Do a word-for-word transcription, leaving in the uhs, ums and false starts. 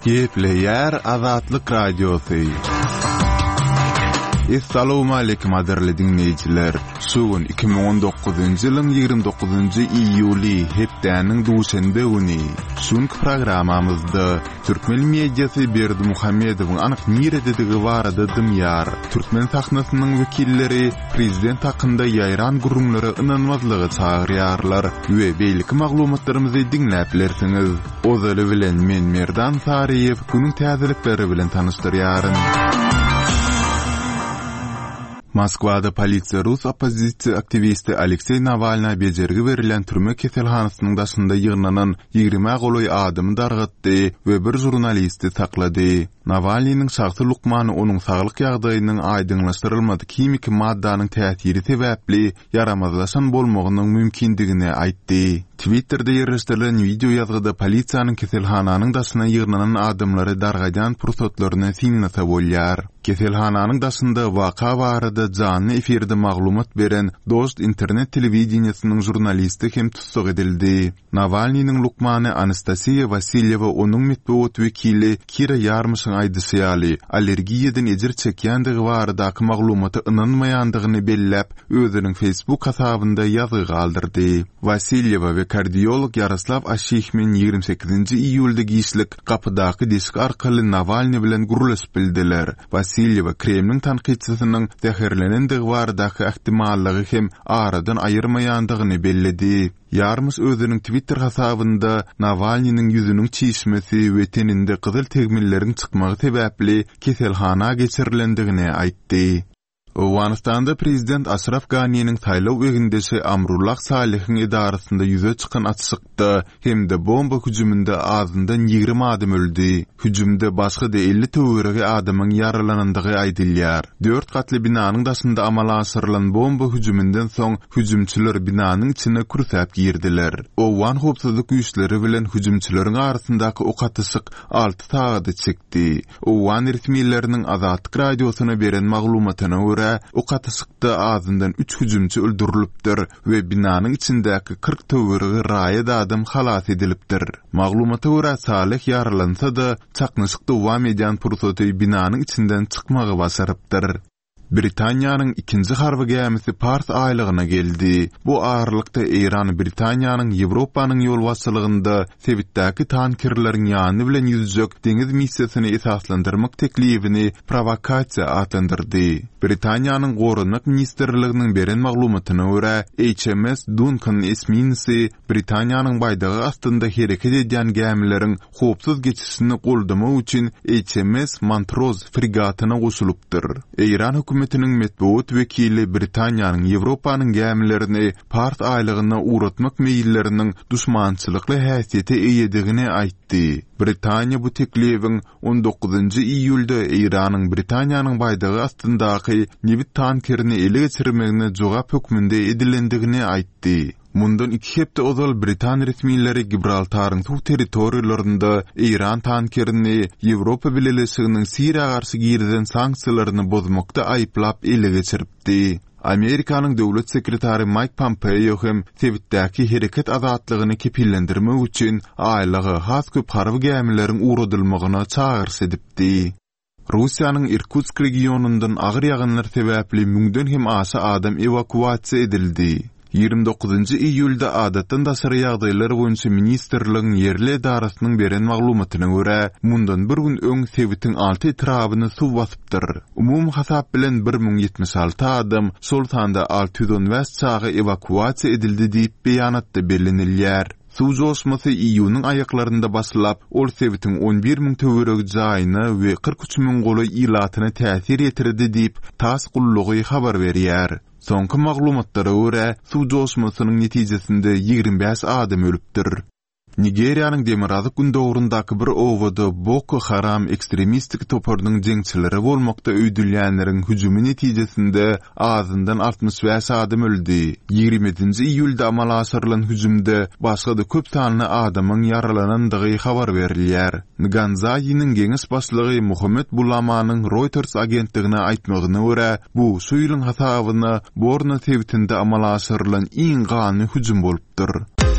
Gepleyer Azatlyk Radiosu. Assalamu alaykum aderli dinleyijiler. Sugun iki bin on dokuzuncu ýylyň ýygrimi dokuzuncu iýuli hepdäniň duşende güni. Şunky programamyzda türkmen mediýasy Berdi Muhammedowyň anyk nirededigi barada dymýar. Türkmen sahnasynyň wekilleri prezident hakynda ýaýran gurumlary ynanmazlygy çagyrýarlar we beýleki maglumatlarymyzy dinläp bilersiňiz. Ozaly bilen men Merdan Sariýew günüň täzelikleri bilen tanışdyrýaryn. Moskwada polisiýa Rus opozisiýa aktivisti Aleksey Navalny bejergi berilen türme keselhanasynyň daşynda ýygnanan ýygrimi goloý adamy dargatdy we bir jurnalisti saklady. Navalnyň şahsy lukmany onuň saglyk ýagdaýynyň aýdyňlaşdyrylmady kimiki maddanyň täsiri sebäpli yaramazlaşan bolmagynyň mümkindigini aýtdy. Twitter'da ýerleşdirilen video ýazgyda polisiýanyň keselhananyň daşyna ýygnanan adamlary dargajan pursatlaryna siňnata bolýar. Keselhananyň daşynda waka barada canly efirde maglumat beren Dost internet telewizionysynyň jurnalisti hem tutsak edildi. Navalnyň lukmany Anastasiya Vasilyewa onuň metbuat wekili Kira Yarmyşyň aýdysyaly allergiýadan ejir çekýändigi baradaky maglumaty ynanmaýandygyny belläp özüniň Facebook hasabynda ýazy galdyrdy. Vasilyewa we kardiolog Yaroslav Ashikhin ýygrimi sekizinji iýulda gişlik kapydaky deşik arkaly Navalny bilen gurulaşyp bildiler. Vasilyewa Kremlin tanqidçisynyň zäherlenendigi baradaky ähtimallygy hem aradan aýyrmaýandygyny belledi. Yarmys özüniň Twitter hasabynda Navalnyň ýüzüniň çişmesi we teninde gyzyl tegmillerin çykmagy sebäpli keselhana geçirilendigini aýtdy. Owganistanda prezident Ashraf Ghani'nin saýlaw egindesi Amrullah Salihin idarasynda ýüze çykan atşykda hemde bomba hüjüminde azyndan ýygrimi adam öldü. Hüjümde başga da elli töweregi adamyň yaralanandygy aýdylýar. dört katly binanyň daşynda amala aşyrylan bomba hüjümünden soň hüjümçiler binanyň içine kursäp girdiler. Owgan howpsuzlyk güýçleri bilen hüjümçileriň arasyndaky ok atışyk alty sagat çekdi. Owgan resmiýetleriniň Azatlyk radiosyna beren maglumatyna görä o katışıkta azından üç hüjümçi öldürilipdir ve binanın içindeki kırk töweregi raýat adam halas edilipdir. Maglumata görä Salih yaralansa da çaknyşykda dowam edýän pursaty binanyň içinden çykmagy basarypdyr. Britaniýanyň ikinji harby gemisi Pars aýlygyna geldi. Bu ağırlykda Iran Britaniýanyň Ýewropanyň ýol başçylygynda Sewitdäki tankerleriň ýany bilen ýüzjek deňiz missiýasyny esaslandyrmak teklifini provokasiýa adlandyrdy. Britaniýanyň Gorunmak ministrliginiň beren maglumatyna görä H M S Duncan isminisi Britaniýanyň baýdagy astynda hereket edýän gemileriň howpsuz geçişini goldamak üçin H M S Montrose fregatyna goşulypdyr. Iran hökümetiniň metbuat wekili Britaniýanyň Ýewropanyň gemilerini Pars aýlygyna uğratmak meýilleriniň duşmançylykly häsiýete eýedigini aýtdy. Britaniýa bu teklifiň on dokuzunju iýulda Iranyň Britaniýanyň baýdagy astyndaky Newit tankerini ele geçirmegine jogap hökmünde edilendigini aýtdy. Mundan iki hepde ozal Britan resmiýetleri Gibraltaryň suw territoriýalarynda Iran tankerini Ýewropa Birleşiginiň Siriýa garşy girden sanksiýalaryny bozmakda aýplap ele geçiripdi. Amerikanyň döwlet sekretary Mike Pompeo hem Sewitdäki hereket azatlygyny kepillendirmek üçin aýlygy has köp harby gemileriň uğradylmagyna çağırş edipdi. Russiýanyň Irkutsk regionundan agyr ýaganlar sebäpli müňden hem aşy adam evakuasiýa edildi. ýygrimi dokuzunju iýulda adatdan daşary ýagdaýlar boýunça ministrligiň ýerli idarasynyň beren maglumatyna görä, mundan bir gün öň Sewitiň alty etrabyny suw basypdyr. Umum hasap bilen bir ming ýetmiş alty adam şol sanda alty ýüz on beş çagy evakuasiýa edildi diýip beýanatda berilýär. Suw joşmasy iýunyň aýaklarynda basylap, ol Sewitiň on bir ming töweregi jaýyna we kırk üç ming goly ilatyna täsir ýetirdi diýip tas gullugy habar berýär. Soňky maglumatlara görä, suw joşmasynyň netijesinde ýygrimi beş adam ölüpdir. Nigeriýanyň Demirazık gündogrundaky bir owada Boko Haram ekstremistik toparynyň jeňçileri bolmakda öýdülýänleriň hüjümi netijesinde azyndan altmış beş adam öldü. ýygrimiňji iýulda amala aşyrylan hüjümde başga da köp sanly adamyň yaralanandygy habar berilýär. Nganzaýynyň geňiş başlygy Muhammed Bulamanyň Reuters agentligine aýtmagyna görä, bu şu ýylyň hasabyna Borno Sewitinde amala aşyrylan iň gany hüjüm bolupdyr.